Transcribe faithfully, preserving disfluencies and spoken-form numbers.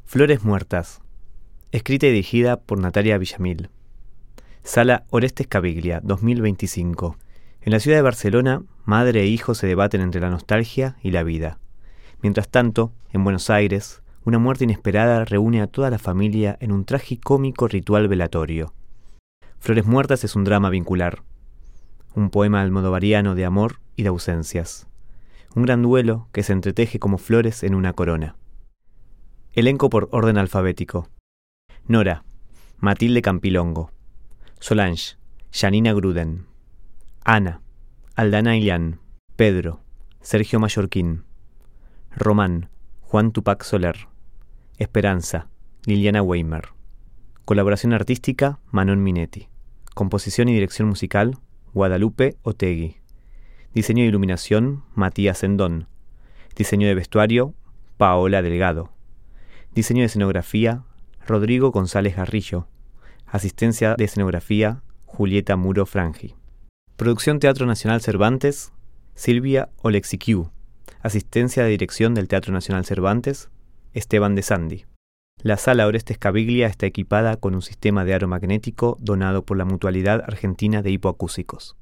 Flores muertas. Escrita y dirigida por Natalia Villamil. Sala Orestes Caviglia, dos mil veinticinco. En la ciudad de Barcelona, madre e hijo se debaten entre la nostalgia y la vida. Mientras tanto, en Buenos Aires, una muerte inesperada reúne a toda la familia en un tragicómico ritual velatorio. Flores muertas es un drama vincular. Un poema almodovariano de amor y de ausencias. Un gran duelo que se entreteje como flores en una corona. Elenco por orden alfabético. Nora, Matilde Campilongo. Solange, Janina Gruden. Ana, Aldana Ilián. Pedro, Sergio Mallorquín. Román, Juan Tupac Soler. Esperanza, Liliana Weimer. Colaboración artística, Manon Minetti. Composición y dirección musical, Guadalupe Otegui. Diseño de iluminación, Matías Sendón. Diseño de vestuario, Paola Delgado. Diseño de escenografía, Rodrigo González Garrillo. Asistencia de escenografía, Julieta Muro Frangi. Producción Teatro Nacional Cervantes, Silvia Olexiquiu. Asistencia de dirección del Teatro Nacional Cervantes, Esteban de Sandi. La Sala Orestes Caviglia está equipada con un sistema de aro magnético donado por la Mutualidad Argentina de Hipoacúsicos.